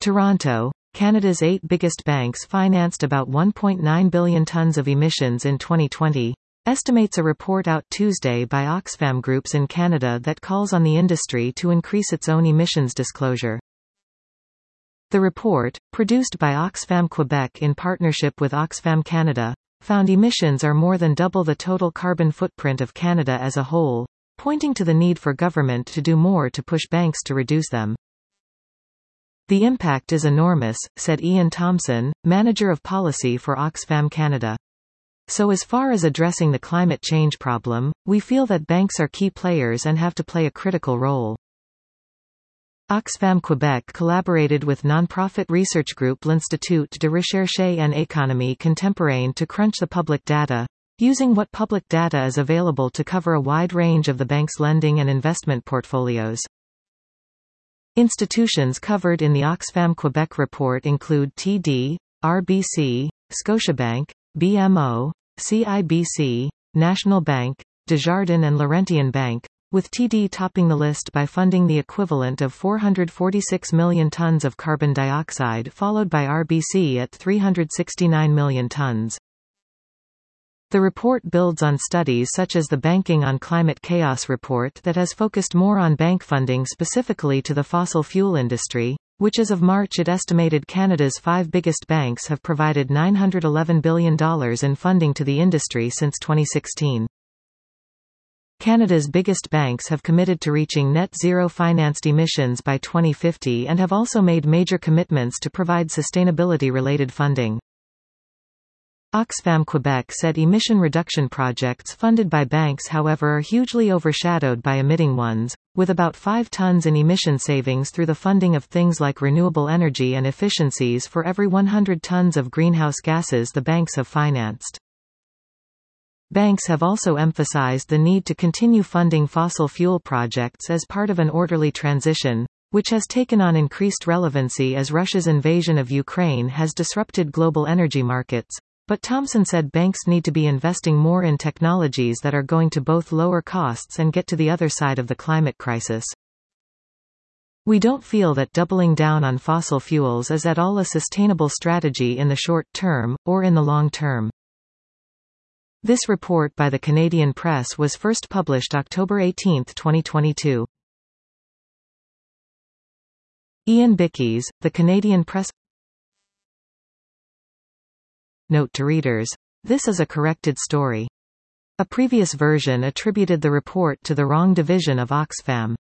Toronto, Canada's 8 biggest banks financed about 1.9 billion tonnes of emissions in 2020, estimates a report out Tuesday by Oxfam Groups in Canada that calls on the industry to increase its own emissions disclosure. The report, produced by Oxfam Quebec in partnership with Oxfam Canada, found emissions are more than double the total carbon footprint of Canada as a whole, pointing to the need for government to do more to push banks to reduce them. The impact is enormous, said Ian Thompson, manager of policy for Oxfam Canada. So as far as addressing the climate change problem, we feel that banks are key players and have to play a critical role. Oxfam Quebec collaborated with non-profit research group L'Institut de Recherche en Économie Contemporaine to crunch the public data, using what public data is available to cover a wide range of the bank's lending and investment portfolios. Institutions covered in the Oxfam Quebec report include TD, RBC, Scotiabank, BMO, CIBC, National Bank, Desjardins and Laurentian Bank, with TD topping the list by funding the equivalent of 446 million tonnes of carbon dioxide, followed by RBC at 369 million tonnes. The report builds on studies such as the Banking on Climate Chaos report that has focused more on bank funding specifically to the fossil fuel industry, which as of March it estimated Canada's 5 biggest banks have provided $911 billion in funding to the industry since 2016. Canada's biggest banks have committed to reaching net zero financed emissions by 2050 and have also made major commitments to provide sustainability-related funding. Oxfam Quebec said emission reduction projects funded by banks however are hugely overshadowed by emitting ones, with about 5 tonnes in emission savings through the funding of things like renewable energy and efficiencies for every 100 tonnes of greenhouse gases the banks have financed. Banks have also emphasized the need to continue funding fossil fuel projects as part of an orderly transition, which has taken on increased relevancy as Russia's invasion of Ukraine has disrupted global energy markets. But Thompson said banks need to be investing more in technologies that are going to both lower costs and get to the other side of the climate crisis. We don't feel that doubling down on fossil fuels is at all a sustainable strategy in the short term, or in the long term. This report by the Canadian Press was first published October 18, 2022. Ian Bickes, The Canadian Press. Note to readers. This is a corrected story. A previous version attributed the report to the wrong division of Oxfam.